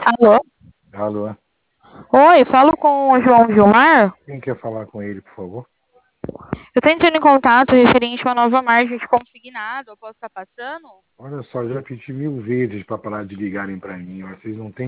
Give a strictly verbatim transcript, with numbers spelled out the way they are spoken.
Alô? Alô? Oi, falo com o João Gilmar. Quem quer falar com ele, por favor? Eu tô entrando em contato referente a uma nova margem de consignado. Eu posso estar passando? Olha só, já pedi mil vezes para parar de ligarem para mim. Ó, vocês não têm